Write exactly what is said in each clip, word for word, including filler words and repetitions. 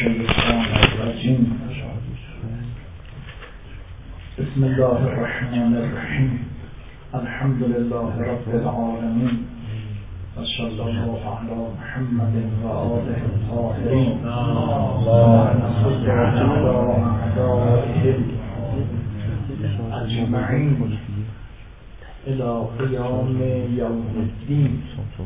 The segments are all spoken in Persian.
الشیطان الرجیم. بسم الله الرحمن الرحیم. الحمد لله رب العالمین و صلی الله علی محمد و آله الطاهرین و نصر علی اعدائه اجمعین الی قیام یوم الدین.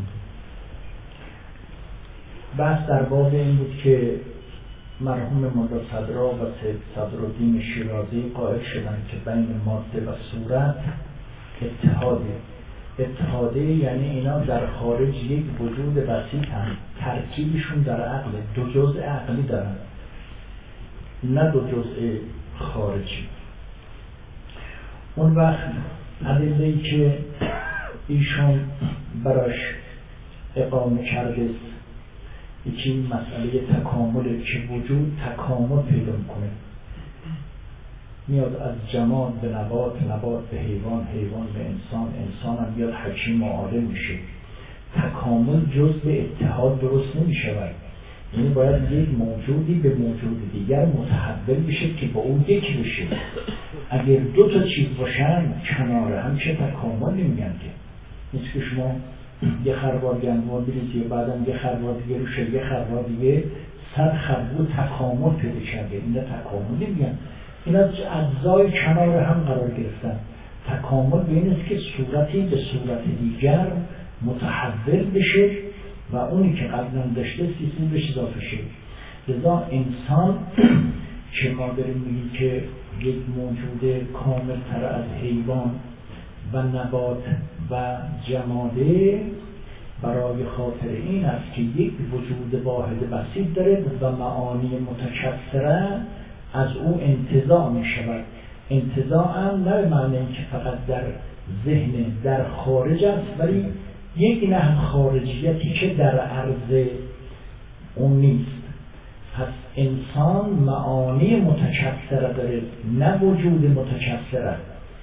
بحث در باب این بود که مرحوم مولا صدرا و سید صدرالدین شیرازی قائل شدند که بین ماده و صورت اتحاده اتحاده یعنی اینا در خارج یک وجود وسیط هم، ترکیبشون در عقل، دو جزء عقلی دارن نه دو جزء خارجی. اون وقت ادله‌ای که ایشون براش اقامه کرده یکی مسئله تکامله که وجود تکامل پیدا کنه، میاد از جماد به نبات، نبات به حیوان، حیوان به انسان، انسان هم بیاد حکیم و عالم میشه. تکامل جز به اتحاد درست نمیشود، یعنی باید یک موجودی به موجود دیگر متحول بشه که با اون یکی بشه. اگر دو تا چیز باشن کنار هم چه تکامل نمیگن که. نیست که شما یه خروار گندم بریزی و بعدم یه خروار دیگه روشه، یه خروار دیگه، صد خروار تکامل پیدا کرده. اینا تکامل نمیگن، اینا اجزای کنار هم قرار گرفتن. تکامل به این است که صورتی به صورت دیگر متحول بشه و اونی که قبلا داشته سیسی بشه اضافه شه. لذا انسان که ما داریم میگیم که یک موجود کامل تر از حیوان و نبات و جماده، برای خاطر این است که یک وجود واحد بسیط داره و معانی متکثره از او انتزاع می شود. انتزاع هم نه به معنی که فقط در ذهن در خارج است، ولی یک نه خارجیتی که در عرض اون نیست. پس انسان معانی متکثره داره نه وجود متکثره.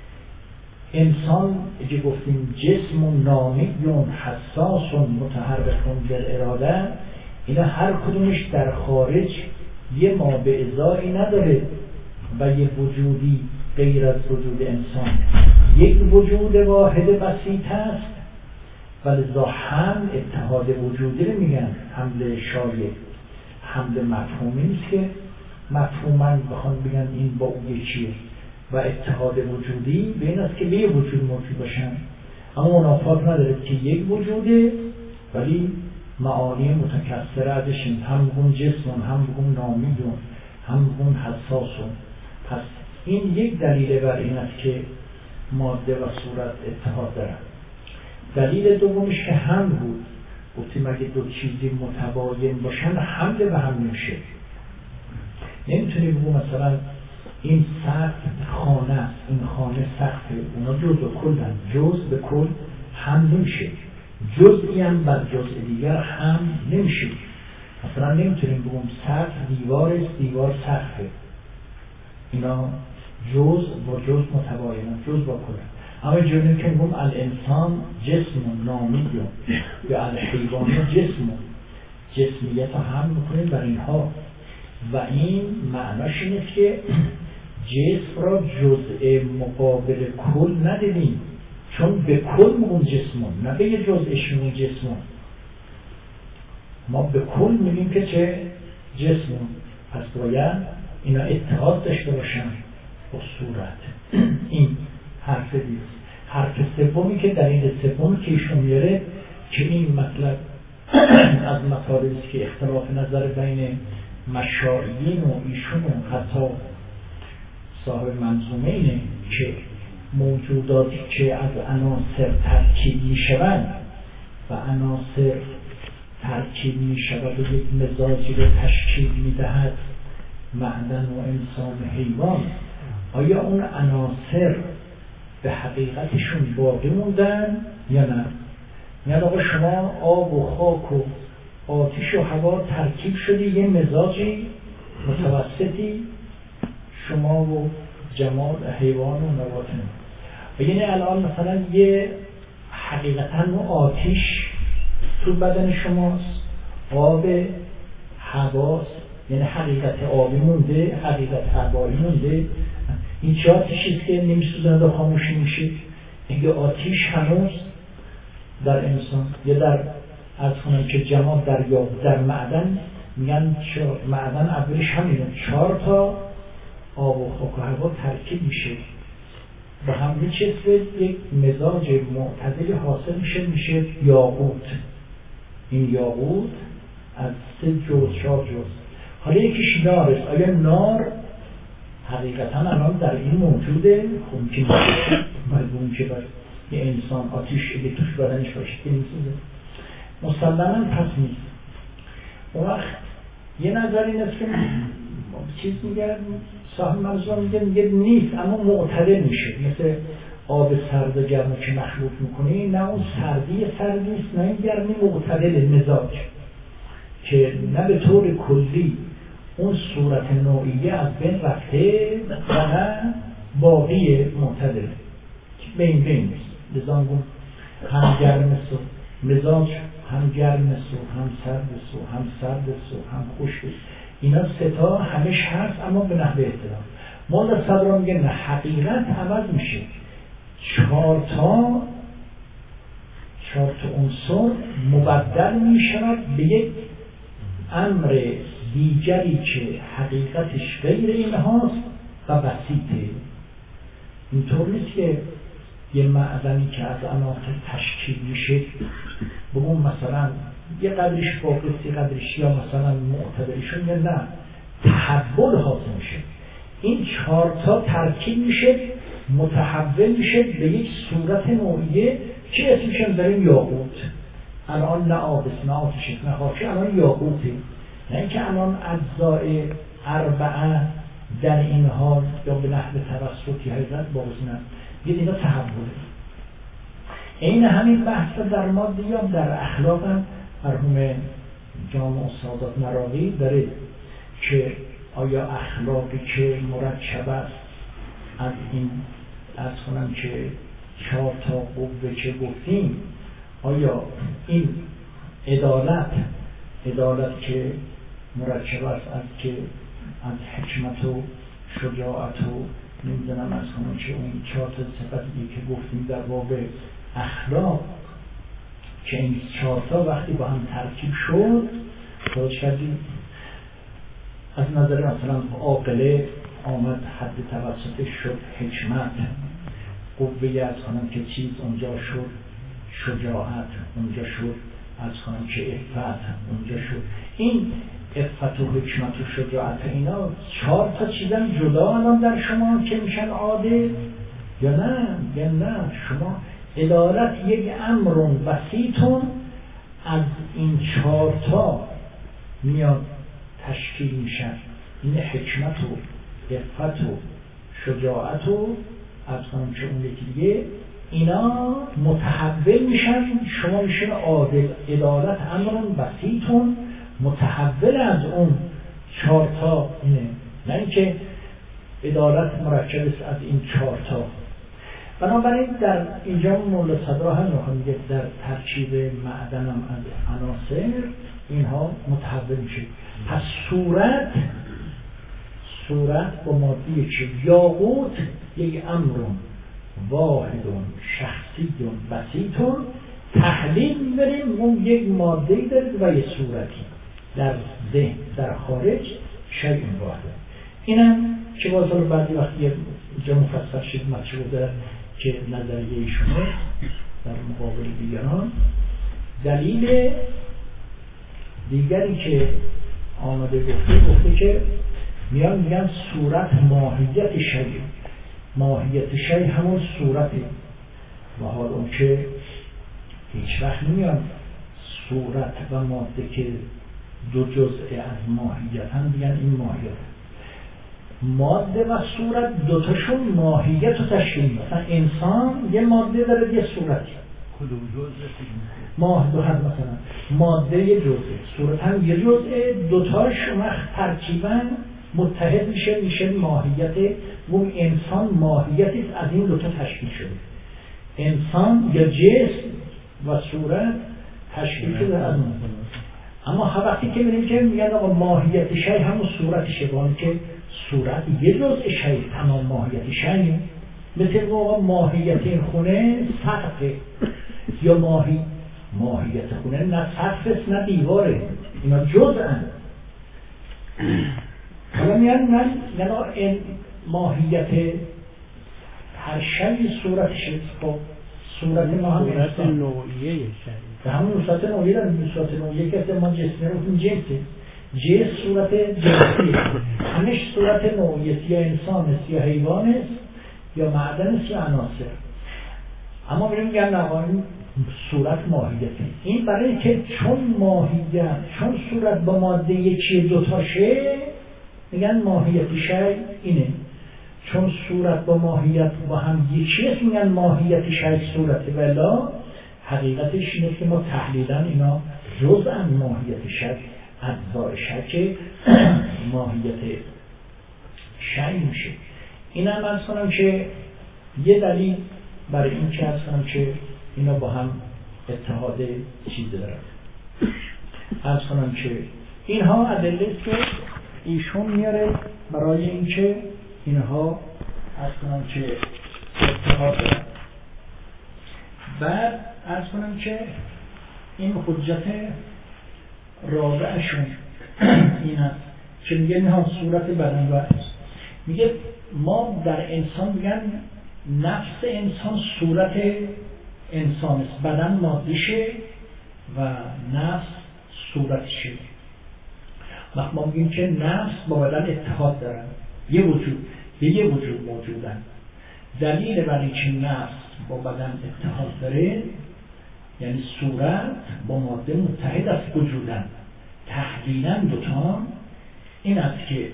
انسان اگه گفتیم جسم نامیون حساس متحرکون در اراده، اینا هر کدومش در خارج یه ما به ازایی نداره و یه وجودی غیر از وجود انسان، یک وجود واحد بسیط هست. ولذا هم اتحاد وجودی رو میگن حمل شایع، حمل مفهومی نیست که مفهوماً بخوان بگن این با اون یکیه، و اتحاد وجودی به این است که به یه وجود موجود باشن، اما منافات نداره که یک وجوده ولی معانی متکثره ازش، هم بگون جسمون، هم بگون نامیدون، هم بگون حساسون. پس این یک دلیل بر این است که ماده و صورت اتحاد دارن. دلیل دومش که هم بود، گفتیم اگه دو چیزی متباین باشن حمل به هم نمیشه. نمیتونی بگو مثلا این سقف خانه است، این خانه سقفه، اونا جز و کلن، جز به کل هم نمیشه، جزئی هم بر جزء دیگر هم نمیشه. مثلا نمیتونیم بگیم سقف دیوار است، دیوار سقفه، اینا جز با جز متباینن، جز با کلن. اما جایی که بگیم الانسان جسم نامیون یا الحیوان جسم، جسمیت رو هم میکنیم بر اینها، و این معناش اینه که جسم را جزء مقابل کل ندیدیم، چون به کل میگیم جسمون، نه به یه جزءش میگیم جسمون. ما به کل میگیم که چه جسمون. پس باید اینا اتحاد داشته باشن با صورت. این حرف دیست. حرف سومی که در این سوم که ایشون میاره که این مطلب از مطالبی است که اختلاف نظر بین مشایعین و ایشون و حتی صاحب منظومه اینه که موجوداتی که از عناصر ترکیب می شوند و عناصر ترکیب می شود و یک مزاجی رو تشکیل می دهد، معدن و انسان و حیوان، آیا اون عناصر به حقیقتشون باقی موندن یا نه؟ یعنی آقا شما آب و خاک و آتش و هوا ترکیب شدی یه مزاجی متوسطی، شما و جماد حیوان و نبات. و یعنی الان مثلا یه حقیقتا آتش تو بدن شماست، آب، هواست، یعنی حقیقت آبی مونده، حقیقت هوایی مونده. این چه آتیشی که نمیسوزند و خاموش میشه؟ اینکه آتیش هنوز در انسان یا در از کنم که جماد در یا در معدن، میگن معدن اولش همینه، چهار تا آب و خاک و هوا ترکیب میشه و هم میچسبه یک مزاج معتدل حاصل میشه، میشه یاقوت. این یاقوت از سه جز چهار جز. حالا یکیش نار است. آیا نار حقیقتا الان در این موجوده؟ خب ممکن نیست. معلوم که برای یه انسان آتیش اگه توش بدنش باشه که میسوزه، مسلماً پس نیست. اون وقت یه نظر این است که چیز میگه صاحب منظور میگه میگه نیست اما معتدل میشه، مثل آب سرد و گرم که مخلوط میکنی، نه اون سردی سردی است، نه این گرمی، معتدل مزاج که نه به طور کلی اون صورت نوعیه از بین رفته و نه باقی معتدل بین بین است. لذا هم گرم است مزاج، هم گرم است هم سرد است هم سرد است هم خشک است. اینا ستا همش هست اما به نحو احترام. مولا صدرا میگه نه، حقیقت عوض میشه. چهار تا چهار تا عنصر مبدل میشود به یک امر دیگری که حقیقتش غیر این هاست و بسیطه. اینطور نیست که یه معدنی که از عناصر تشکیل میشه بگم مثلا یه قدرش فوقست یه قدرش یا مثلا معتدلشون، یا نه، تحول حاصل میشه. این چهار تا ترکیب میشه، متحول میشه به یک صورت نوعیه که اسمشون داریم یاقوت. الان نه آبس نه آتش نه خاک، الان یاقوته. نه اینکه الان اجزای اربعه در این حال یا به نحو توسطی حقیقت باز نه، یه دیگه تحوله. این همین بحث در ماده یا در اخلاق هم مرحوم جامع سعادت مراغی داره که آیا اخلاقی که مرکب است از این از کنم که چهار تا قوه که گفتیم، آیا این عدالت عدالت که مرکب است از که از حکمت و شجاعت و نمیدونم از کنم که اون چهار تا صفتی که گفتیم در باب اخلاق، که این چهار تا وقتی با هم ترکیب شد توجه کردیم از نظر مثلا عاقله آمد حد توسطش شد حکمت، قوه از کنم که چیز اونجا شد شجاعت، اونجا شد از کنم که عفت، اونجا شد این عفت و حکمت و شجاعت. اینا چهار تا چیزن جدا الان در شما که میشن عادل یا نه؟ یا نه، شما عدالت یک امر بسیطون از این چهار تا میاد تشکیل میشن. این حکمت و عفت و شجاعت و از کنم که اون یکی دیگه، اینا متحول میشن، شما میشن عادل. عدالت امر بسیطون متحول از اون چهار تا اینه، نه اینکه عدالت مرکب است از این چهار تا. بنابراین در اینجا مولا صدرا هم میگه در ترکیب معدن هم از عناصر اینها متحول میشه. پس صورت صورت با ماده چه یاقوت یک امر واحد شخصی بسیط تحلیل میبریم، اون یک ماده داره و یک صورتی در ذهن در خارج شیء واحد. اینم که باز رو بعدی وقتی جا مفصل شد مطلب داره که نظریه ایشونه در مقابل دیگران. دلیل دیگری که آمده گفته گفته که میان میگن صورت ماهیت شیء، ماهیت شیء همون صورته. و حال اون که هیچ وقت نمیان صورت و ماده که دو جزء از ماهیت هم بگن این ماهیت. ماده و صورت دوتاشون ماهیت رو تشکیل میدن. مثلا انسان یه ماده داره یه صورتی، کدوم جزء؟ ماه دو هم مثلا ماده یه جزء، صورت هم یه جزء، دوتاش وقت ترکیبا متحد میشه میشه ماهیت. اون انسان ماهیتی از این دوتا تشکیل شده. انسان یا جسم و صورت تشکیل شده از اون. اما وقتی که می‌بینیم که میگن آقا ماهیت شی همون صورتشه، ولی که صورت یه جزء شی تمام ماهیت شی، مثل آقا ماهیت این خونه سقفه، یا ماهی ماهیت خونه نه سقف نه دیواره، اینا جزءن. حالا میان من نگاه این ماهیت هر شی صورتشه، خب صورت ما هم صورت نوعیه شی به همون صورت نوعیه داریم. صورت نوعیه که ما جسمه رو این جنسه، جنس صورت جنسیه، همش صورت نوعیه، یا انسان است یا حیوان است یا معدن است یا عناصر. اما میگم میگن این صورت ماهیته. این برای که چون ماهیت چون صورت با ماده یکی دوتاشه میگن ماهیت شی اینه، چون صورت با ماهیت با هم یکی است میگن ماهیت شی صورت. ولی حقیقتش اینه که ما تحلیلا اینا جزء ماهیت شی، اجزای شی که ماهیت شی میشه. این هم از کنم که یه دلیل برای این که از کنم که اینا با هم اتحاد چیز دارن. از کنم که اینها ادله است که ایشون میاره برای این که اینها از کنم که اتحاد دارن. بعد از کنم که این حجت رابعشون این است که میگه اینها صورت بدن و میگه ما در انسان میگن نفس انسان صورت انسان است، بدن مادیشه و نفس صورتشه. وقت ما میگیم که نفس با بدن اتحاد دارن، یه وجود به یه وجود موجودن. دلیل برای که نفس با بدن اتحاد داره یعنی صورت با ماده متحد است وجودن، تحلیلاً دوتا این است که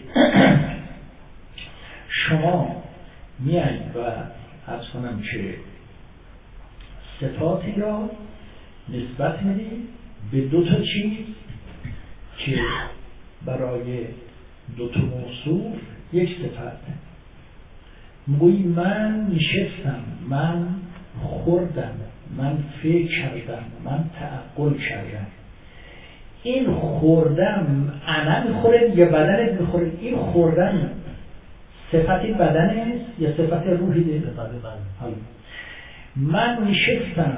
شما میایید و عرض کنم که صفاتی را نسبت میدید به دو تا چیز که برای دو تا موصوف یک صفت. میگویی من نشستم، من خوردم، من فکر کردم، من تعقل کردم. این خوردم انا میخوره یا بدنت میخوره؟ این خوردن صفتی بدن است یا صفت روحی ده؟ من نشستم،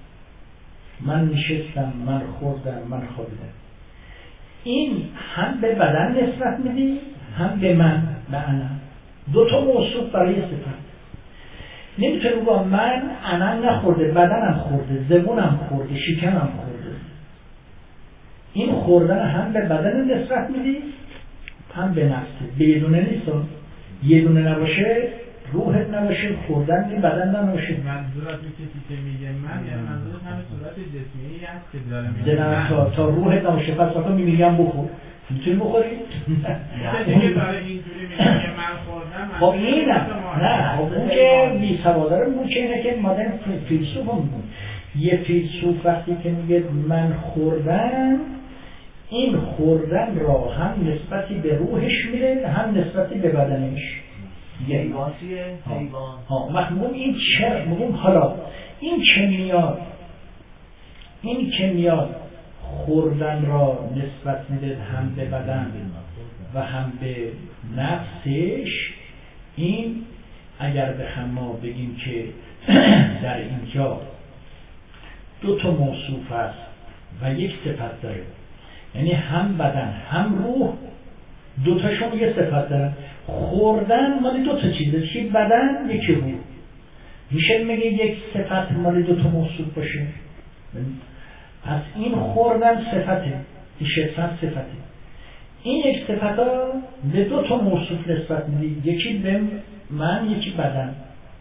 من نشستم، من خوردم، من خوردم. این هم به بدن نسبت میدی هم به من، به انا. دو تا موصوف برای صفت. نمیتونه بگم من انا نخورده، بدنم خورده، زبونم خورده، شکمم خورده. این خوردن هم به بدن نسبت میدی هم به نفسه. به یه دونه نیست، یه دونه نباشه روحت نباشه، خوردن این بدن نباشه. منظورت کسی که میگه من یعنی منظورت همه صورت جسمی هست که داره میگه تا تا روحت نباشه. پس وقتا میگم بخور، میتونی بخوری؟ دیگه برای اینجوری میگه من خوردم. خب این نه، خب اون که بی سواداره اون که اینه که مادر فیلسوف هم بود. یه فیلسوف وقتی که میگه من خوردم، این خوردن را هم نسبتی به روحش میره هم نسبتی به بدنش. حیوانیه حیوان. ها مفهوم این چه مفهوم. حالا این چه میاد، این چه میاد خوردن را نسبت میده هم به بدن و هم به نفسش. این اگر به هم ما بگیم که در اینجا دو تا موصوف است و یک صفت داره، یعنی هم بدن هم روح دوتاشون یه صفت دارن. خوردن مال دو تا چیزه، یکی بدن یکی روح. میشه میگه یک صفت مال دو تا موصوف باشه؟ پس این خوردن صفته، این شفت صفته. این یک صفت ها به دو تا موصوف نسبت میدی، یکی به من یکی بدن.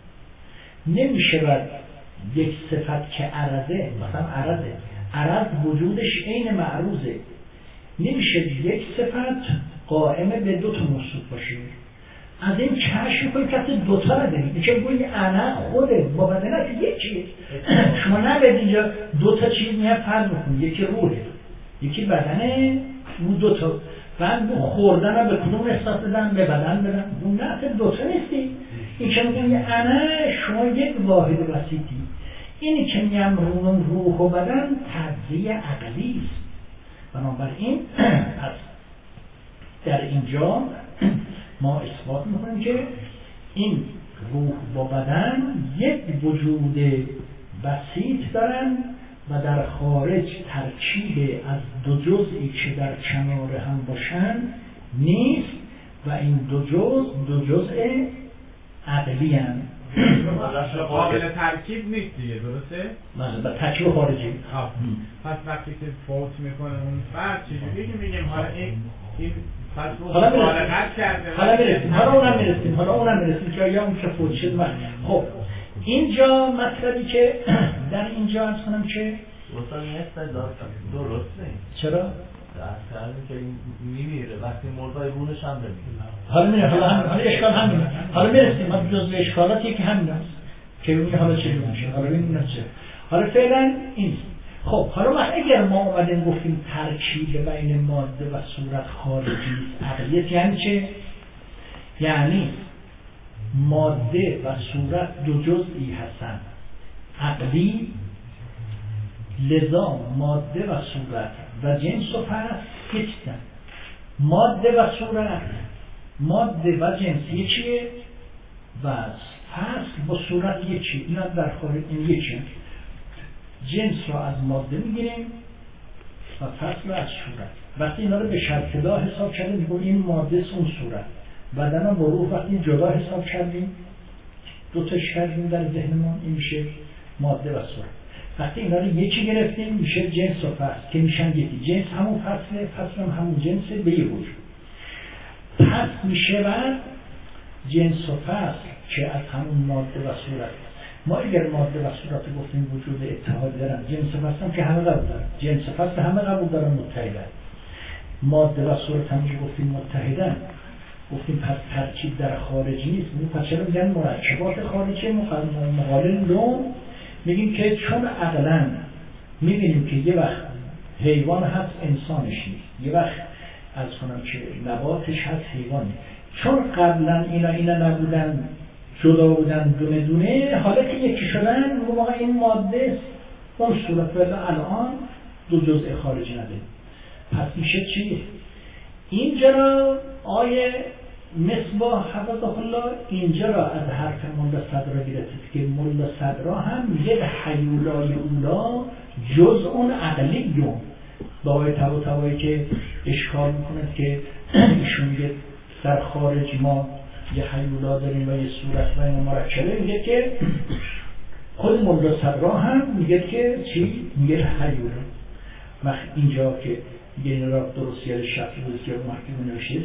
نمیشه باید یک صفت که عرضه، مثلا عرضه عرض وجودش عین معروضه، نمیشه یک صفت قائمه به دو تا موصوف باشه. از این کشف کنید که دوتا رو دارید. میشه بگوید انا خوده با بدنت یکیه. شما نباید اینجا دوتا چیز میاد فرض بکنید، یکی روحه یکی بدنه، اون دوتا بعد خوردن رو به کدوم احساس بدن؟ به بدن بدن. اون نه دوتا نیستی. این که میگم انا شما یک واحد وسیطی. اینی که میگم روح و بدن تجزیه عقلی است. بنابراین پس در اینجا ما اثبات میکنیم که این روح با بدن یک وجود بسیط دارن و در خارج ترکیب از دو جزئی که در کنار هم باشن نیست و این دو جزء دو جزء عقلی هم قابل ترکیب نیست دیگه، درسته؟ مثلا ترکیب خارجی. پس وقتی که فوت میکنه اون فرد چجوری که میگیم حالا این این پس رو حالا مبالغت کرده حالا میرسیم حالا اونم میرسیم حالا اونم میرسیم که یا اون که فوت شد. خب اینجا مطلبی که در اینجا از کنم که مثلا این استدلال درسته. چرا؟ در حالی که میمیره وقتی مرده روحش هم نمیره. حالا میره حالا هم حالا اشکال همینه. حالا میرسیم حالا جزء اشکالاتی که همین است که اون حالا چه میشه. حالا ببینیم چه. حالا فعلا این. خب حالا وقت اگر ما اومدیم گفتیم ترکیب بین ماده و صورت خارجی است، عقلیت یعنی چه؟ یعنی ماده و صورت دو جزئی هستند عقلی، لذا ماده و صورت و جنس و فصل یکی‌اند. ماده و صورت، ماده و جنس یکیه و فصل با صورت یکیه. اینا در خارج این یکیه. جنس رو از ماده میگیریم و فصل رو از صورت. وقتی اینا رو به شکل حساب کردیم میگیم این ماده است اون صورت. بدن و روح وقتی جدا حساب کردیم دو تاش کردیم در ذهنمون این میشه ماده و صورت. وقتی اینا رو یکی گرفتیم میشه جنس و فصل که میشن یکی. جنس همون فصله، فصل هم همون جنسه به یه وجود. پس میشه بعد جنس و فصل که از همون ماده و صورت. ما اگر ماده و صورت گفتیم وجود اتحاد دارن، جنس و فصل هم که همه قبول دارن، جنس و فصل همه قبول دارن متحدن. ماده و صورت هم که گفتیم متحدن، گفتیم پس ترکیب در خارجی نیست. پس چرا میگن مرکبات خارجی مقابل لون؟ میگیم که چون عقلاً میبینیم که یه وقت حیوان هست انسانش نیست، یه وقت از کنم که نباتش هست حیوانی، چون قبلا اینا اینا نبودن جدا بودن دونه دونه، حالا که یکی شدن اون موقع این ماده اون صورت ولی الان دو جزء خارجی نداریم. پس میشه چی؟ اینجا را آیه مصباح حفظه الله اینجا را از حرف ملا صدرا گرفتید که ملا صدرا هم یک حیولای اولا جز اون عقلیون با آیه تبا تبایی که اشکال میکند که ایشون میگه در خارج ما یه حیولا داریم و یه صورت و این مرکبه، میگه که خود ملا صدرا هم میگه که چی؟ میگه حیولا. وقت اینجا که میگه این را درست یاد شفت روز که محکم نوشید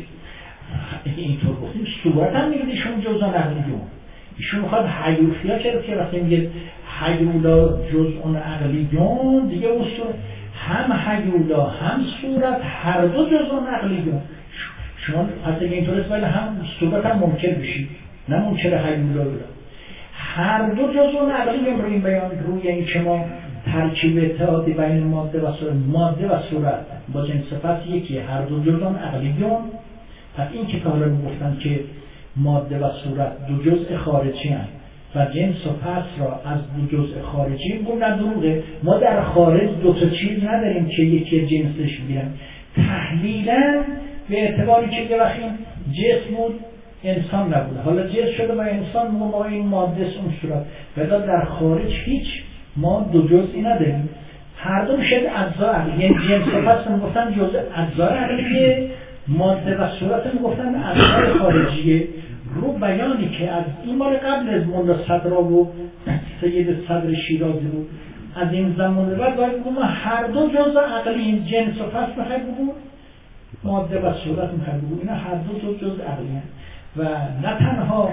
اینطور گفتیم صورت هم میگه ایشون جزء عقلیون. ایشون میخواد حیوفیا چرا که وقتی میگه حیولا جزء عقلیون دیگه اون صورت هم حیولا هم صورت هر دو جزء عقلیون. شما پس اگه اینطور است ولی هم صورت هم ممکن بشید نه منکر حیولا بلا هر دو جزء عقلیون. روی این بیان روی این که ما ترکیب اتحادی بین ماده و صورت، ماده و صورت با جنس فصل یکی هر دو جزء عقلیون. پس این که حالا میگفتن که ماده و صورت دو جزء خارجی هستند و جنس و فصل را از دو جزء خارجی بود نه دروغه. ما در خارج دو تا چیز نداریم که یکی جنسش میگیرن. تحلیلا به اعتباری که یه وقت این جسم بود انسان نبود، حالا جسم شده با انسان ما این ماده اون صورت ولی در خارج هیچ ما دو جزئی نداریم. هر دو میشه اجزا عقلی، یعنی جنس و فصل میگفتن جزء اجزا عقلیه، ماده و صورت میگفتن اجزای خارجیه. رو بیانی که از این مال قبل از ملا صدرا و سید صدر شیرازی بود از این زمان بعد باید بگم هر دو جزء عقلی، جنس و فصل میخواد بود، ماده و صورت میخواد بود، اینا هر دو جزء عقلی هست و نه تنها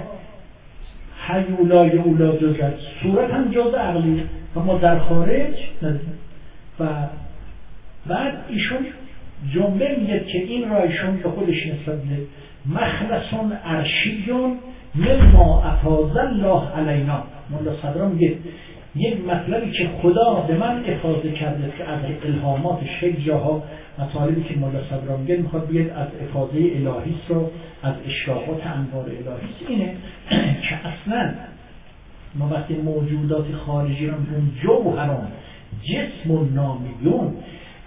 حیولای اولا جزء صورت هم جزء عقلی و ما در خارج نداریم. و بعد ایشون جمله میگه که این را ایشون به خودش نسبت میده مخلصون عرشیون مما افاض الله علینا. مولا صدرا میگه یک مطلبی که خدا به من افاضه کرده که از الهاماتش خیلی جاها مطالبی که مولا صدرا میگه میخواد بگه از افاضه الهی رو از اشراقات انوار الهی اینه که اصلا ما وقتی موجودات خارجی رو میگیم جوهران جسم و نامیون،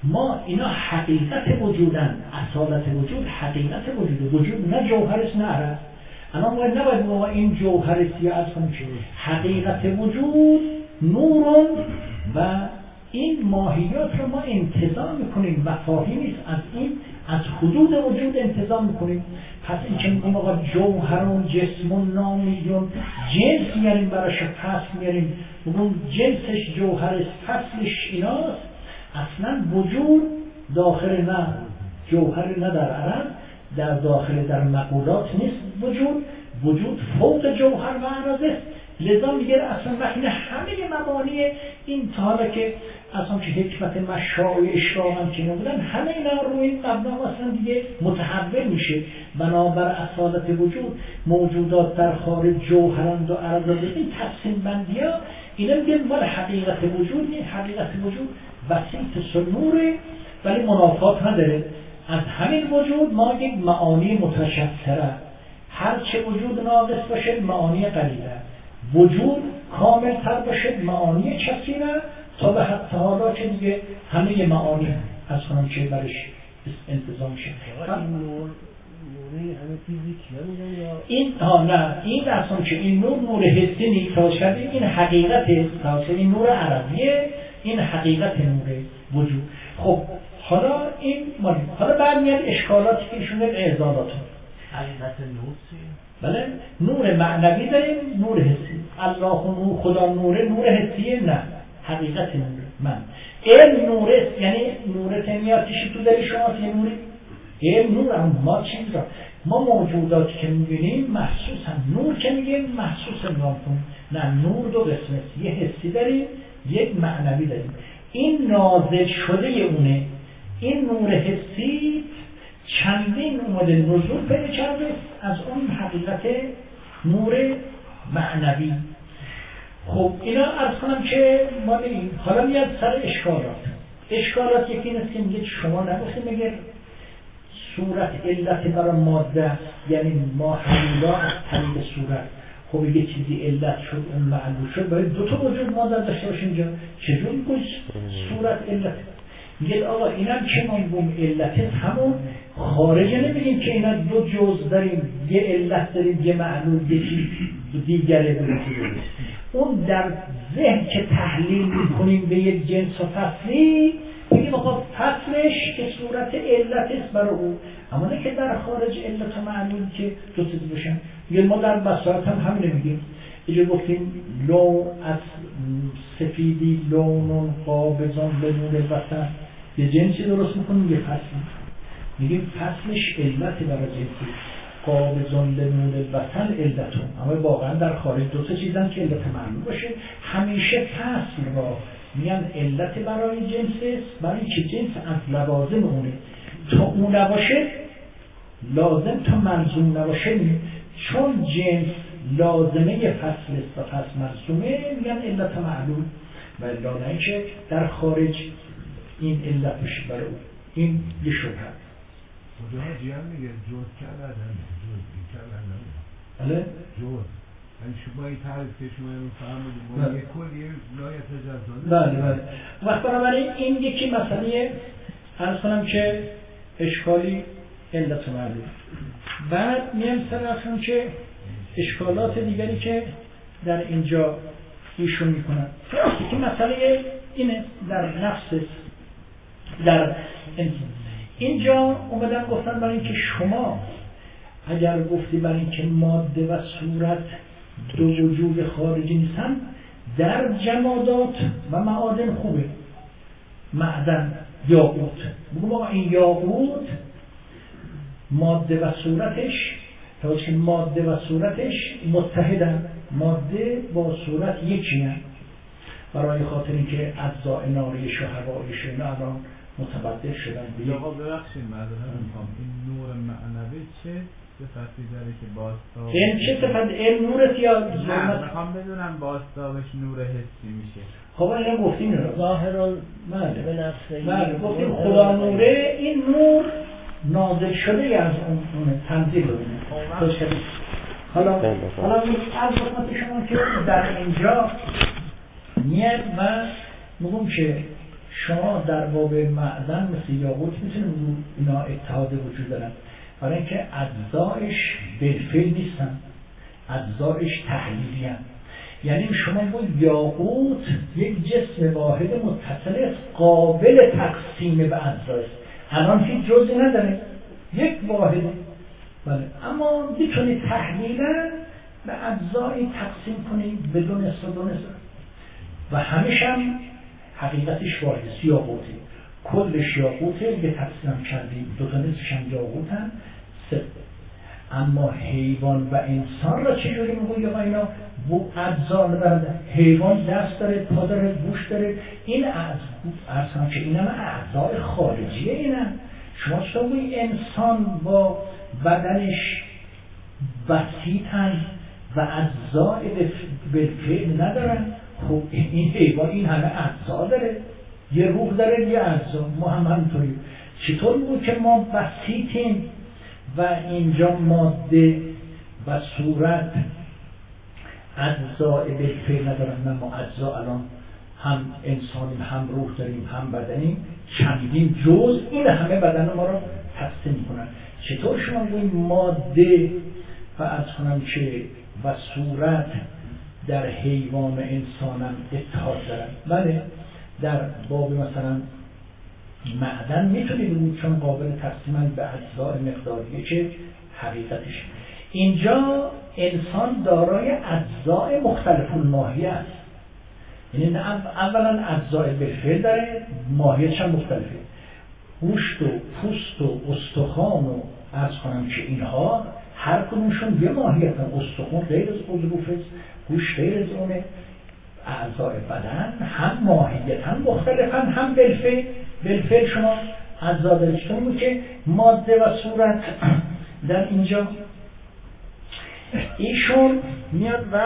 ما اینا حقیقت وجودن، اصالت وجود حقیقت وجود، وجود نه جوهر است نه عرض. اما ما نباید ما این جوهر یا از کنیم که حقیقت وجود نورون و این ماهیات رو ما انتزاع میکنیم، مفاهیمی است از این از حدود وجود انتزاع میکنیم. پس این که میگیم آقا جوهرون جسمون نامیون جنس میاریم براش فصل میاریم، اون جنسش جوهر است فصلش ایناست. اصلا وجود داخل نه جوهر نه در عرض، در داخل در مقولات نیست وجود، وجود فوق جوهر و عرض است. لذا میگه اصلا وقتی همه مبانی این تا حالا که اصلا که حکمت مشاع و اشراق هم که بودن همه اینا روی این مبنا اصلا دیگه متحول میشه. بنابر اصالت وجود موجودات در خارج جوهرند و عرض، این تقسیم بندی ها اینا میگه مال حقیقت وجود. این حقیقت وجود بسیط سنوره ولی منافات نداره. از همین وجود ما یک معانی متشتره، هر چه وجود ناقص باشه معانی قلیله، وجود کامل تر باشه معانی کثیره، تا به حتی حالا که دیگه همه معانی از کنم که برش انتظام میشه. این نور نوری همه فیزیک نمیدن یا این ها نه این اصلا که این نور نور حسی نیست، توجه کردیم این حقیقت است، این نور عربیه، این حقیقت نور وجود. خب حالا این مالی حالا بعد میاد اشکالاتی که ایشون اعزالات حقیقت نور چیه؟ بله نور معنوی داریم، نور حسی. الله نور، خدا نوره، نور حسیه نه، حقیقت نور من. علم نوره یعنی نور تنیاتیشی تو داری شما یه نوری، علم نور هم ما چیز را ما موجوداتی که میبینیم محسوس هم، نور که میگیم محسوس نامتون نه، نور دو قسمه، یه حسی داریم یک معنوی داریم. این نازل شده اونه، این نور حسی چندین اومده نزول پیدا کرده از اون حقیقت نور معنوی. خب اینا عرض کنم که ما بگیم حالا میاد سر اشکالات. اشکالات یکی این است که میگه شما نگفتیم میگه صورت علت برای ماده، یعنی ما حلیلا از طریق صورت. خب یه چیزی علت شد اون معلول شد، باید دو تا وجود ماده داشته باشه اینجا. چجوری گوش صورت علت؟ میگه آقا اینم که ما بوم علت همون خارجه، نمیگیم که اینا دو جزء داریم، یه علت داریم یه معلول یه چیز دیگره داریم. اون در ذهن که تحلیل میکنیم به یک جنس و فصلی میگیم آقا فصلش که صورت علت است برای او، اما نه که در خارج علت و معلول که دو چیز باشن. یه ما در بساط هم همینه میگیم، اینجا گفتیم لون از سفیدی لون قابضان به نور وطن، یه جنسی درست میکنیم یه فصلی، میگیم فصلش علت برای جنسی، قابضان به نور وطن علتون. اما واقعا در خارج دو تا چیزن که علت معلول باشه. همیشه فصل را میگن علت برای جنس است، برای که جنس از لوازم اونه، تا اون نباشه لازم، تا ملزوم نباشه. چون جنس لازمه فصل است و فصل ملزومه میگن علت معلول، و الا نه که در خارج این علت بشه برای اون. این یه شبهه. خدا جیان میگه جود کردن جود کردن بله جود یعنی شما این تعریف که شما این فهمیدید ما یک کلی لایه تجزا. بله بله. وقت بنابراین این یکی مسئله عرض کنم که اشکالی علت معلول. بعد میام سراغون که اشکالات دیگری که در اینجا ایشون میکنن که مسئله اینه در نفس در اینجا اومدن گفتن برای اینکه شما اگر گفتی برای اینکه ماده و صورت دو وجود خارجی نیستن، در جمادات و معادن خوبه، معدن یاقوت، بگم آقا این یاقوت ماده و صورتش تا که ماده و صورتش متحدن، ماده با صورت یکی هم، برای خاطر اینکه اجزاء ناریش و هوایش اینا الان متبدل شدن. آقا ببخشید معذرت میخوام، این نور معنوی چه صفتی داره که بازتاب این چه صفت؟ این نورت یا نه میخوام بدونم بازتابش نور حسی میشه. خب اینو گفتیم رو ظاهرا بله به نفسه بله گفتیم خدا نوره، این نور نازل شده از اون تنزیل ببینه. حالا حالا از خدمت شما که در اینجا میاد و میگم که شما در باب معدن مثل یاقوت میتونید اینا اتحاد وجود دارن، برای اینکه اجزایش بالفعل نیستن، اجزایش تحلیلی هستن. یعنی شما با یاقوت یک جسم واحد متصل است، قابل تقسیم به اجزاست، الان هیچ جزئی نداره، یک واحده، بله. اما میتونید تحلیلا به اجزایی تقسیم کنید بدون استفاده و همیشه هم حقیقتش واحد یاقوته، کلش یاقوته، یه تقسیم کردیم دو تا نصفش هم یاقوتن سه. اما حیوان و انسان را چجوری میگویی آقا اینا بو اجزا ندارن؟ حیوان دست داره، پا داره، گوش داره، این اصلا که این هم اعضای خارجیه. اینم شما چطور بگویی انسان با بدنش بسیطن و اجزای بالفعل ندارن؟ خب این حیوان این همه اجزا داره، یه روح داره، یه اجزا. ما هم همینطوری. چطور بود که ما بسیطیم و اینجا ماده و صورت اجزای بالفعل ندارن؟ ما اجزا الان هم انسانیم، هم روح داریم، هم بدنیم، چندین جز، این همه بدن ما رو تقسیم کنن. چطور شما بگویید ماده و از کنم که و صورت در حیوان و انسان هم اتحاد دارن؟ بله، در باب مثلا معدن میتونید بگویید چون قابل تقسیم به اجزای مقداریه که حقیقتش. اینجا انسان دارای اجزای مختلف الماهیه است، یعنی اولا اجزای بالفعل داره، ماهیتش هم مختلفه. گوشت و پوست و استخوان و عرض کنم که اینها هر کدومشون یه ماهیت هم. استخوان غیر از عضروف است، گوشت غیر از اونه. اعضای بدن هم ماهیت هم مختلفن، هم بالفعل. بالفعل شما اجزا داشتون بود که ماده و صورت در اینجا ایشون میاد و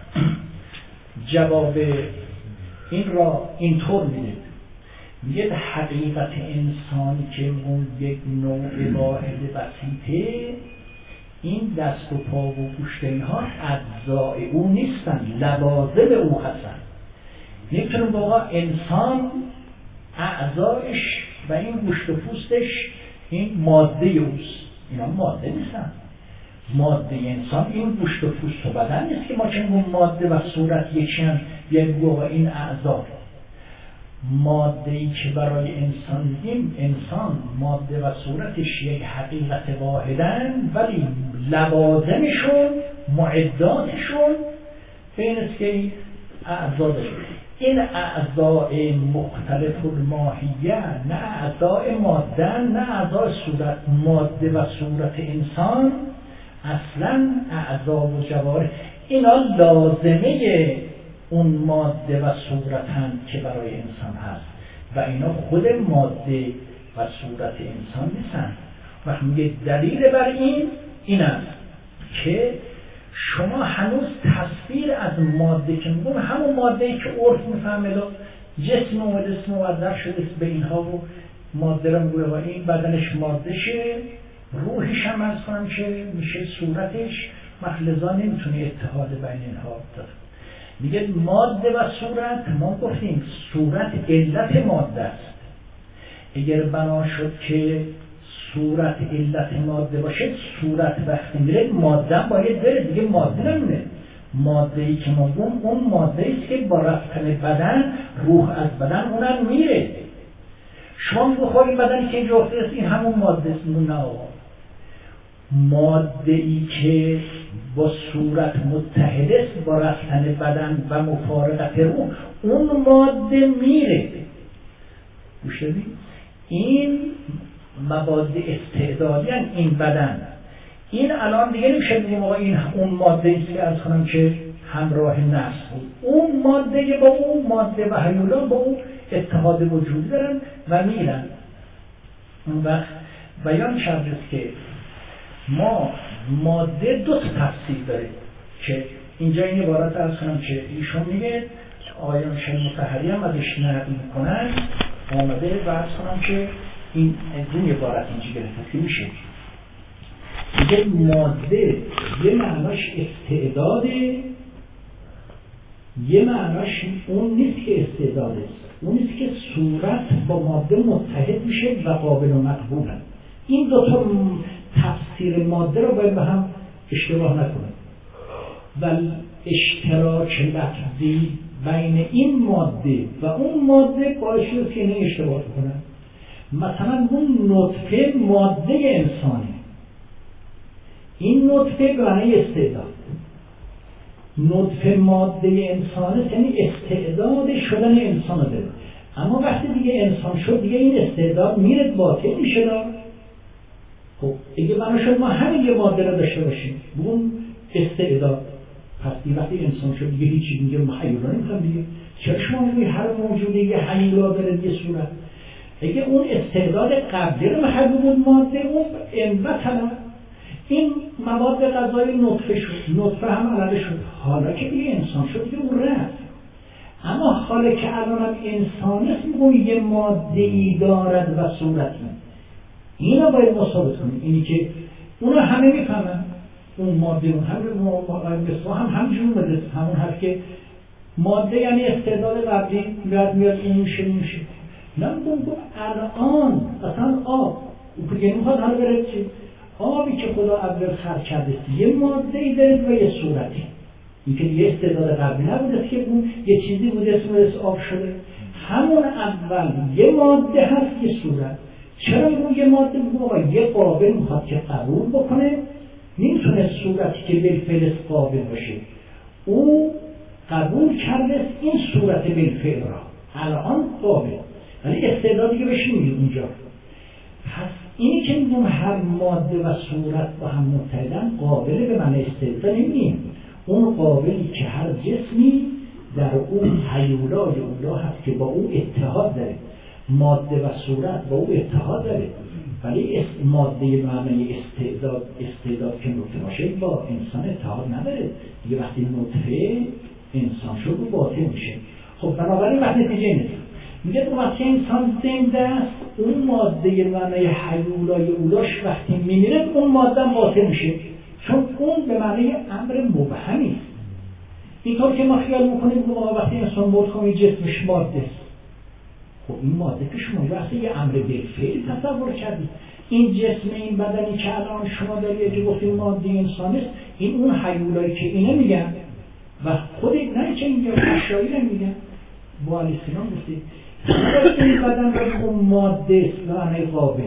جواب این را اینطور میده، میگه حقیقت انسانی که اون یک نوع واحد بسیطه، این دست و پا و گوشت اینها اجزای او نیستن، لوازم او هستن. نمیتونم بگم انسان اعضایش و این گوشت و پوستش این ماده اوست، اینا ماده نیستن. ماده انسان این گوشت و پوست و بدن نیست که ما چون ماده و صورت یکیان یعنی بگم این اعضا. ماده‌ای که برای انسان میگیم، انسان ماده و صورتش یک حقیقت واحدن، ولی لوازمشون، معداتشون این است که اعضا داره. این اعضای مختلف الماهیه، نه اعضای ماده نه اعضای صورت. ماده و صورت انسان اصلا اعضا و جوارح اینا لازمه اون ماده و صورت هم که برای انسان هست و اینا خود ماده و صورت انسان نیستن. وقتی میگه دلیل بر این این است که شما هنوز تصویر از ماده که میگم همون ماده‌ای که عرف میفهمه جسم و جسم مودر شده به اینها و ماده رو میگه و این بدنش ماده شه، روحش هم از کنم که میشه صورتش، مخلصا نمیتونه اتحاد بین اینها داره. میگه ماده و صورت، ما گفتیم صورت علت ماده است. اگر بنا شد که صورت علت ماده باشه، صورت وقتی میره ماده باید بره دیگه، ماده نمونه. ماده ای که ما گفتیم اون ماده ایست که با رفتن بدن روح از بدن اونم میره. شما بخورید بدنی که اینجا افتاده است این همون ماده است. نه آقا، ماده ای که با صورت متحد است با رفتن بدن و مفارقت روح، اون ماده میره. گوش بدید، این مواد استعدادی هن. این بدن این الان دیگه نمیشه بگیم آقا این اون ماده ایست که از کنم که همراه نفس بود. اون ماده با اون ماده و هیولا با اون اتحاد وجود دارن و میرن. اون وقت بیان کرده که ما ماده دو تا تفسیر داره که اینجا این عبارت ارز کنم که ایشون میگه آقایان شیخ مطهری هم ازش نقل میکنن آمده و ارز کنم که این این عبارت اینجا گرفته میشه. میگه ماده یه معناش استعداده، یه معناش اون نیست که استعداد است. اونیست که صورت با ماده متحد میشه و قابل و مقبولن. این دو تا تفسیر ماده رو باید به هم اشتباه نکنه. و اشتراک لفظی بین این ماده و اون ماده باعث شد که اینه اشتباه کنن. مثلا اون نطفه ماده انسانی، این نطفه به معنی استعداد، نطفه ماده انسانه یعنی استعداد شدن انسان داره. اما وقتی دیگه انسان شد دیگه این استعداد میره باطل میشه. خب دیگه بنا شد ما همین یه ماده رو داشته باشیم اون استعداد. پس دیگه وقتی انسان شد دیگه هیچی دیگه حیولا نمیتونم دیگه. چرا شما میگوی هر موجودی یه حیولا داره یه صورت؟ اگه اون استعداد قبلی رو محبوب بود ماده اون مثلا این مواد غذایی نطفه شد، نطفه هم علده شد. حالا که دیگه انسان شد دیگه اون رفت. اما حالا که الان هم انسان است میگوی یه ماده ای دارد و صورتی. اینا باید مصابت کنیم. اینی که اونا همه میفهمن اون ماده اون هم مثلا هم همجور اومده همون حرف که ماده یعنی استعداد قبلی میاد میاد این میشه این میشه. من بگم الان اصلا آب او که میخواد حالا بره چی؟ آبی که خدا اول خلق کرده یه ماده ای داره و یه صورتی. این که یه استعداد قبلی نبوده که اون یه چیزی بوده اسم آب شده. همون اول یه ماده هست یه صورت. چرا اون یه ماده بگم یه قابل میخواد که قبول بکنه نمیتونه صورتی که بالفعل قابل باشه. او قبول کرده این صورت بالفعل را الان قابل ولی استعدادی که بشه میگه اونجا. پس اینی که میگم هر ماده و صورت با هم متحدن قابل به معنی استعداد نمیگیم. اون قابلی که هر جسمی در اون هیولای اولا هست که با او اتحاد داره. ماده و صورت با او اتحاد داره ولی ماده معنی استعداد استعداد که نطفه باشه با انسان اتحاد نداره. دیگه وقتی نطفه انسان شد و باطل میشه. خب بنابراین وقت نتیجه نیست. میگه تو وقتی انسان زنده است اون ماده معنی حیولای اولاش وقتی میمیره اون ماده باطل میشه چون اون به معنی امر مبهمی است. اینطور که ما خیال میکنیم که وقتی انسان مرد کنیم جسمش ماده است. خب این ماده که شما وقتی یه امر بالفعل تصور کردید این جسم این بدنی که الان شما دارید که گفتیم ماده انسان است این اون حیولایی که اینه میگن و خود نه چه اینجا اشیایی نمیگن. با علی سینان گفتید این بدن رو اون ماده است و معنی قابل.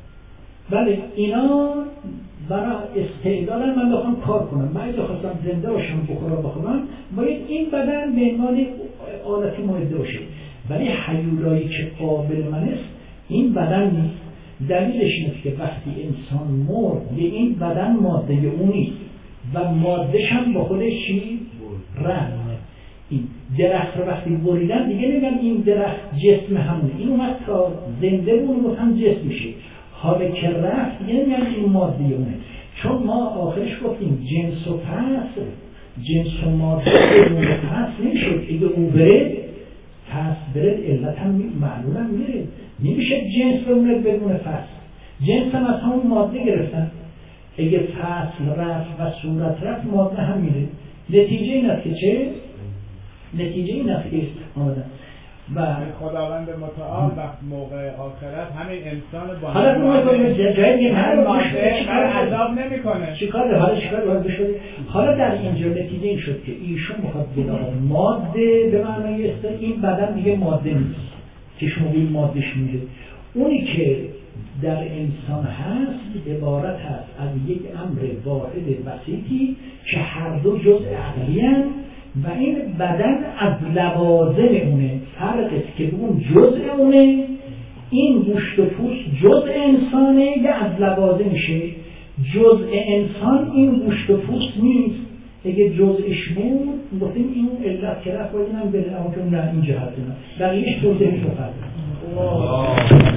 بله اینا برای استعداد من بخوام کار کنم من اگه خواستم زنده باشم بخورم بخورم باید این بدن به عنوان آلتی ماده باشه. ولی حیولایی که قابل من است این بدن نیست. دلیلش اینه که وقتی انسان مرد به این بدن ماده اون نیست و مادهش هم با خودش چی؟ رفت. این درخت رو وقتی بریدن دیگه نمیگن این درخت جسم همونه. این اومد تا زنده بود و هم جسم میشه. حالا که رفت دیگه نمیگن این ماده اونه. چون ما آخرش گفتیم جنس و فصل جنس و ماده بدون فصل نمیشد. اگه اون بره فصل برد علت هم معلوم هم میره. نمیشه جنس بمونه بدون فصل. جنس هم از همون ماده گرفتن. اگه فصل رفت و صورت رفت ماده هم میره. نتیجه این است که چه؟ نتیجه این است که آمدن و خداوند متعال وقت موقع آخرت همین انسان با حالا ما جایی هر ماده عذاب نمیکنه. چیکار داره؟ حالا چیکار وارد شد؟ حالا در اینجا نتیجه این شد که ایشون میخواد بدونه ماده به معنی است این بدن دیگه ماده نیست که شما این مادهش میره. اونی که در انسان هست عبارت هست از یک امر واحد بسیطی که هر دو جزء عقلی هست و این بدن از لوازم اونه. فرق است که اون جزء اونه این گوشت و پوست جزء انسانه یا از لوازم میشه. جزء انسان این گوشت و پوست نیست. اگه جزءش بود گفتیم این علت که رفت باید اینم بره اما که اون نه این جهت نه بقیهش توضیح میشه.